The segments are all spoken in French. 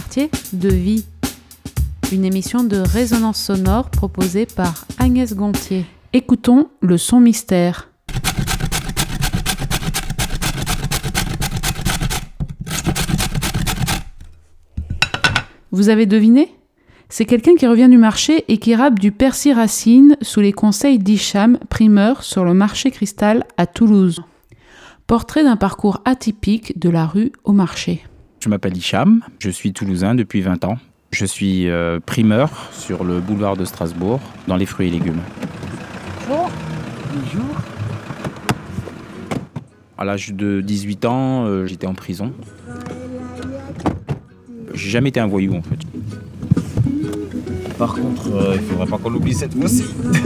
quartier de vie. Une émission de résonance sonore proposée par Agnès Gontier. Écoutons le son mystère. Vous avez deviné ? C'est quelqu'un qui revient du marché et qui rappe du persil racine sous les conseils d'Hicham, primeur sur le marché Cristal à Toulouse. Portrait d'un parcours atypique de la rue au marché. Je m'appelle Hicham, je suis toulousain depuis 20 ans. Je suis primeur sur le boulevard de Strasbourg, dans les fruits et légumes. Bonjour. Bonjour. À l'âge de 18 ans, j'étais en prison. J'ai jamais été un voyou en fait. Par contre, il faudra pas qu'on oublie cette fois-ci.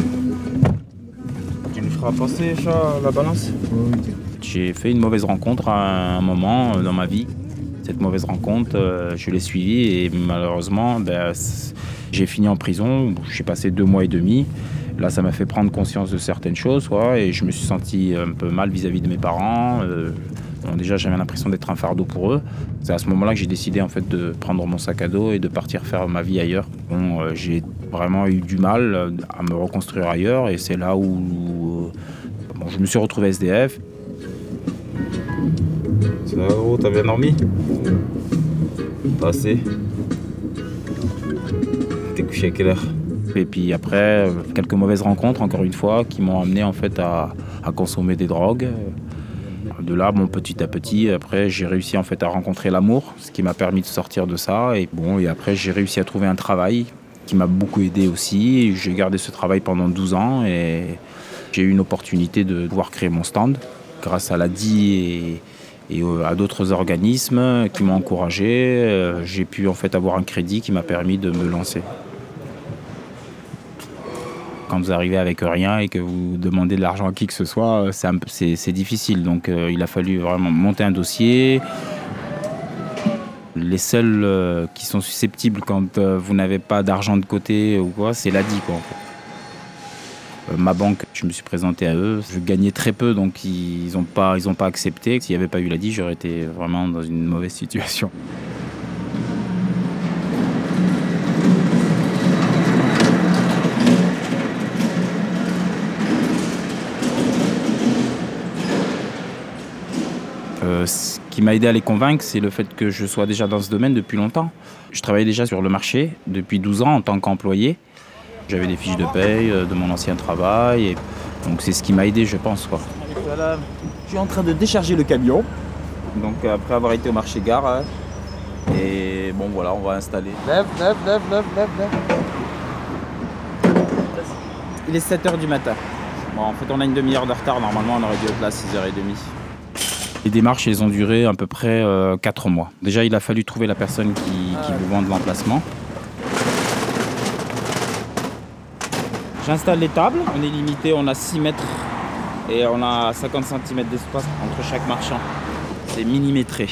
Tu nous feras passer la balance ? J'ai fait une mauvaise rencontre à un moment dans ma vie. Cette mauvaise rencontre, je l'ai suivie et malheureusement, j'ai fini en prison. J'ai passé 2 mois et demi. Là, ça m'a fait prendre conscience de certaines choses, et je me suis senti un peu mal vis-à-vis de mes parents. Déjà, j'avais l'impression d'être un fardeau pour eux. C'est à ce moment-là que j'ai décidé en fait, de prendre mon sac à dos et de partir faire ma vie ailleurs. J'ai vraiment eu du mal à me reconstruire ailleurs et c'est là où je me suis retrouvé SDF. Ça va gros, t'as bien dormi ? Pas assez. T'es couché à quelle heure ? Et puis après, quelques mauvaises rencontres, encore une fois, qui m'ont amené en fait à consommer des drogues. De là, petit à petit, après, j'ai réussi en fait à rencontrer l'amour, ce qui m'a permis de sortir de ça. Et après, j'ai réussi à trouver un travail qui m'a beaucoup aidé aussi. J'ai gardé ce travail pendant 12 ans et j'ai eu une opportunité de pouvoir créer mon stand grâce à l'ADI et à d'autres organismes qui m'ont encouragé. J'ai pu en fait avoir un crédit qui m'a permis de me lancer. Quand vous arrivez avec rien et que vous demandez de l'argent à qui que ce soit, c'est difficile. Donc il a fallu vraiment monter un dossier. Les seuls qui sont susceptibles quand vous n'avez pas d'argent de côté ou quoi, c'est l'ADI quoi. Ma banque, je me suis présenté à eux. Je gagnais très peu, donc ils n'ont pas accepté. S'il n'y avait pas eu l'ADI, j'aurais été vraiment dans une mauvaise situation. Ce qui m'a aidé à les convaincre, c'est le fait que je sois déjà dans ce domaine depuis longtemps. Je travaillais déjà sur le marché depuis 12 ans en tant qu'employé. J'avais des fiches de paye de mon ancien travail. Et donc c'est ce qui m'a aidé, je pense. Voilà. Je suis en train de décharger le camion. Donc après avoir été au marché gare. Et voilà, on va installer. Lève. Il est 7h du matin. En fait, on a une demi-heure de retard. Normalement, on aurait dû être là à 6h30. Les démarches, elles ont duré à peu près 4 mois. Déjà, il a fallu trouver la personne qui vous vend de l'emplacement. J'installe les tables. On est limité, on a 6 mètres et on a 50 cm d'espace entre chaque marchand. C'est millimétré.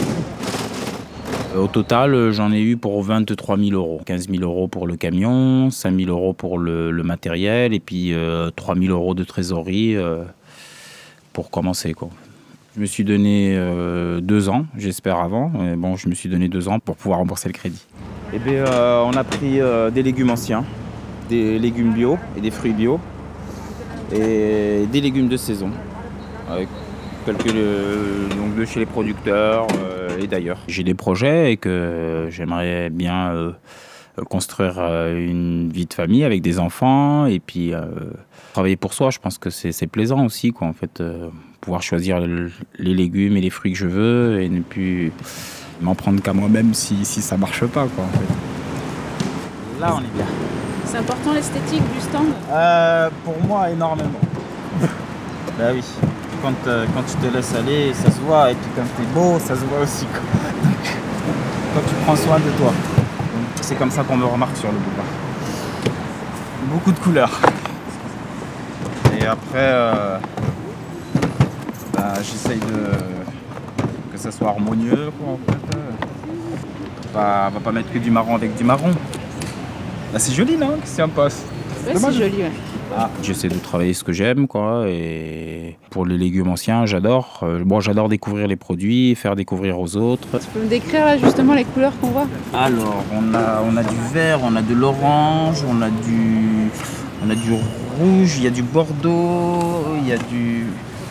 Au total, j'en ai eu pour 23 000 €. 15 000 € pour le camion, 5 000 € pour le matériel et puis 3 000 € de trésorerie pour commencer, quoi. Je me suis donné 2 ans, j'espère avant. Mais je me suis donné 2 ans pour pouvoir rembourser le crédit. On a pris des légumes anciens, des légumes bio et des fruits bio et des légumes de saison, avec quelques de chez les producteurs et d'ailleurs. J'ai des projets et que j'aimerais bien construire une vie de famille avec des enfants et puis travailler pour soi. Je pense que c'est plaisant aussi, quoi, en fait, pouvoir choisir les légumes et les fruits que je veux et ne plus m'en prendre qu'à moi-même si ça marche pas, quoi, en fait. Là, on est bien. C'est important l'esthétique du stand ? Pour moi, énormément. Bah oui. Quand tu te laisses aller, ça se voit. Et puis quand t'es beau, ça se voit aussi, quoi. Donc, quand tu prends soin de toi. Donc, c'est comme ça qu'on me remarque sur le boulevard. Beaucoup de couleurs. Et après, j'essaye que ça soit harmonieux, quoi, en fait. On va pas mettre que du marron avec du marron. Là, c'est joli, non ? Qu'est-ce que tu en penses ? Ouais, c'est joli, ouais. J'essaie de travailler ce que j'aime, quoi. Et pour les légumes anciens, j'adore. Bon, j'adore découvrir les produits, faire découvrir aux autres. Tu peux me décrire là justement les couleurs qu'on voit? Alors, on a du vert, on a de l'orange, on a du rouge, il y a du bordeaux, il y a du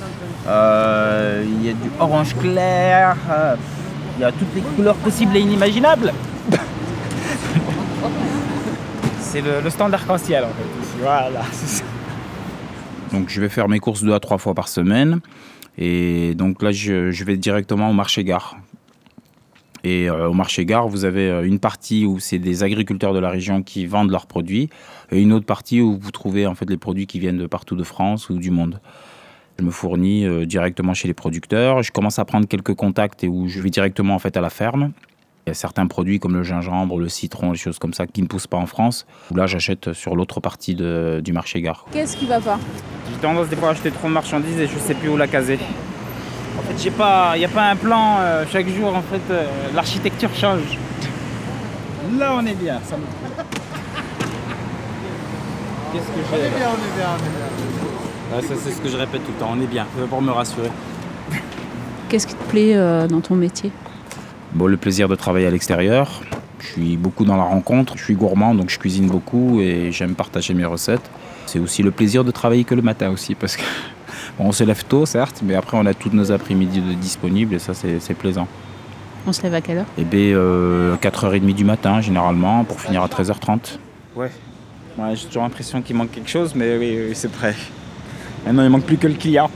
orange clair, il y a toutes les couleurs possibles et inimaginables. C'est le stand d'arc-en-ciel en fait ici. Voilà, c'est ça. Donc je vais faire mes courses 2 à 3 fois par semaine. Et donc là, je vais directement au marché-gare. Et au marché-gare, vous avez une partie où c'est des agriculteurs de la région qui vendent leurs produits et une autre partie où vous trouvez en fait les produits qui viennent de partout de France ou du monde. Je me fournis directement chez les producteurs. Je commence à prendre quelques contacts et où je vais directement en fait à la ferme. Il y a certains produits comme le gingembre, le citron, des choses comme ça qui ne poussent pas en France. Où là, j'achète sur l'autre partie du marché-gare. Qu'est-ce qui va pas? J'ai tendance des fois à acheter trop de marchandises et je sais plus où la caser. En fait, il n'y a pas un plan. Chaque jour, en fait, l'architecture change. Là, on est bien. Ça me plaît. Qu'est-ce que j'ai? On est bien. Ouais, ça, c'est ce que je répète tout le temps. On est bien, pour me rassurer. Qu'est-ce qui te plaît dans ton métier? Bon, le plaisir de travailler à l'extérieur. Je suis beaucoup dans la rencontre. Je suis gourmand, donc je cuisine beaucoup et j'aime partager mes recettes. C'est aussi le plaisir de travailler que le matin aussi, parce que bon, on se lève tôt, certes, mais après on a toutes nos après-midi disponibles et ça, c'est plaisant. On se lève à quelle heure? Eh bien, 4h30 du matin, généralement, pour finir à 13h30. Ouais, j'ai toujours l'impression qu'il manque quelque chose, mais oui, c'est prêt. Maintenant, il manque plus que le client.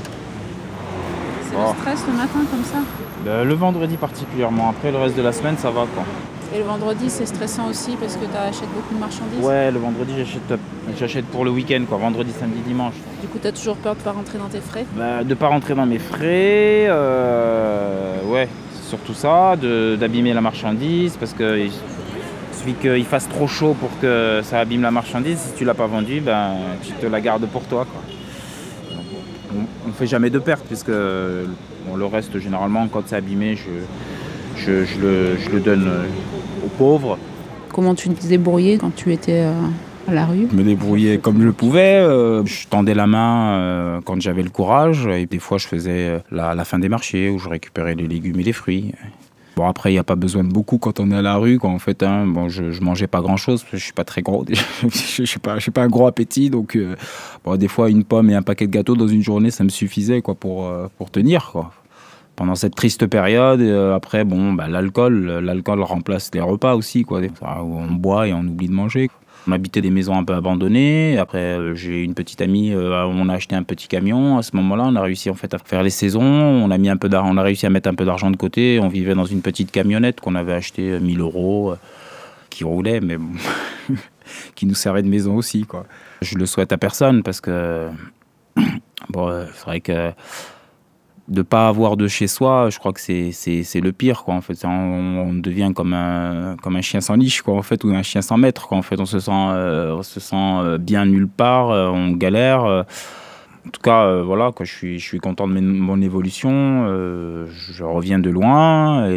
C'est le stress le matin comme ça? Le vendredi particulièrement. Après, le reste de la semaine, ça va, quoi. Et le vendredi, c'est stressant aussi parce que tu achètes beaucoup de marchandises? Ouais, le vendredi, j'achète pour le week-end, quoi. Vendredi, samedi, dimanche. Du coup, tu as toujours peur de ne pas rentrer dans tes frais? De ne pas rentrer dans mes frais, ouais, c'est surtout ça, d'abîmer la marchandise, parce qu'il suffit qu'il fasse trop chaud pour que ça abîme la marchandise. Si tu ne l'as pas vendue, tu te la gardes pour toi, quoi. On ne fait jamais de perte, puisque le reste, généralement, quand c'est abîmé, je le donne aux pauvres. Comment tu te débrouillais quand tu étais à la rue? Je me débrouillais comme je pouvais. Je tendais la main quand j'avais le courage. Et des fois, je faisais la fin des marchés où je récupérais les légumes et les fruits. Bon, après, il n'y a pas besoin de beaucoup quand on est à la rue, quoi, en fait. Hein. Bon, je mangeais pas grand-chose parce que je suis pas très gros. Je suis pas un gros appétit. Donc, bon, des fois, une pomme et un paquet de gâteaux dans une journée, ça me suffisait, quoi, pour tenir, quoi. Pendant cette triste période, après, bon, l'alcool remplace les repas aussi, quoi. On boit et on oublie de manger. On habitait des maisons un peu abandonnées. Après, j'ai une petite amie, on a acheté un petit camion. À ce moment-là, on a réussi en fait à faire les saisons. On a réussi à mettre un peu d'argent de côté. On vivait dans une petite camionnette qu'on avait achetée 1 000 €, qui roulait, mais bon, qui nous servait de maison aussi, quoi. Je le souhaite à personne parce que bon, c'est vrai que de pas avoir de chez soi, je crois que c'est le pire, quoi. En fait, on devient comme un chien sans niche, quoi, en fait, ou un chien sans maître, quoi. En fait, on se sent bien nulle part, on galère. En tout cas, voilà, quoi, je suis content de mon évolution. Je reviens de loin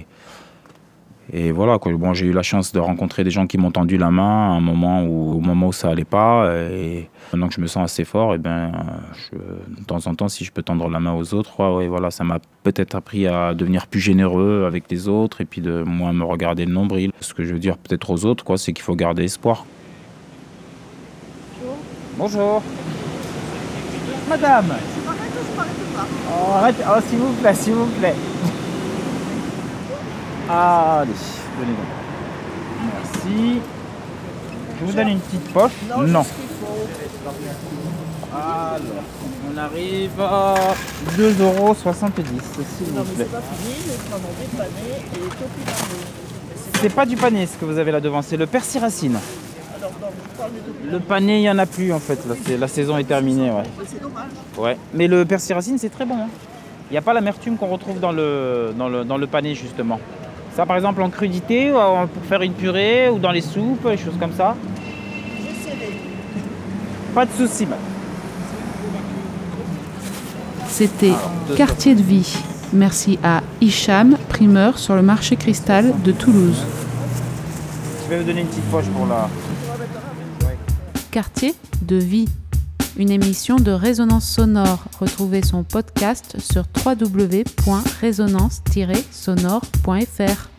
et voilà, quoi. Bon, j'ai eu la chance de rencontrer des gens qui m'ont tendu la main au moment où ça allait pas. Et maintenant que je me sens assez fort, et de temps en temps, si je peux tendre la main aux autres, ouais, voilà, ça m'a peut-être appris à devenir plus généreux avec les autres et puis de moins me regarder le nombril. Ce que je veux dire peut-être aux autres, quoi, c'est qu'il faut garder espoir. Bonjour. Madame. Oh, arrête, oh, s'il vous plaît, s'il vous plaît. Allez, donnez donc. Merci. Je vous donne une petite poche. Non. Alors, on arrive à 2,70 €, s'il vous plaît. C'est pas fini, je prends des panais et des topinamés. C'est pas du pané ce que vous avez là devant, c'est le persil racine. Alors, non, je parle des topinamés. Le pané, il n'y en a plus en fait, là, la saison est terminée. Ouais. C'est dommage. Ouais. Mais le persil racine, c'est très bon. Hein. Il n'y a pas l'amertume qu'on retrouve dans le pané, justement. Ça, par exemple, en crudité, pour faire une purée ou dans les soupes, des choses comme ça. J'essaierai. Pas de souci, madame. C'était Quartier de vie. Merci à Hicham, primeur sur le marché Cristal de Toulouse. Je vais vous donner une petite poche pour la... quartier de vie. Une émission de Résonance Sonore. Retrouvez son podcast sur www.resonance-sonore.fr.